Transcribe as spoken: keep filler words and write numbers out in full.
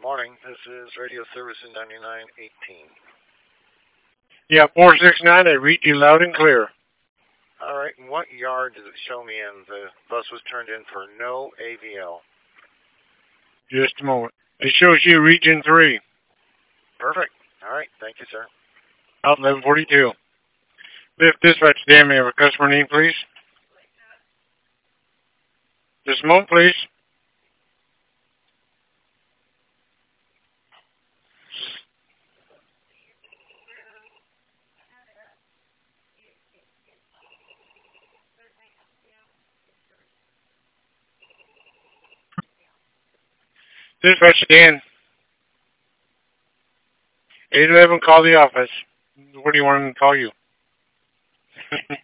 Morning. This is radio service in ninety-nine eighteen. Yeah, four six nine. I read you loud and clear. All right. And what yard does it show me in? The bus was turned in for no A V L. Just a moment. It shows you Region three. Perfect. All right. Thank you, sir. Out eleven forty-two. Lift dispatch, damn, may I have a customer name, please? Just a moment, please. Dispatch, Dan. eight eleven, call the office. What do you want him to call you?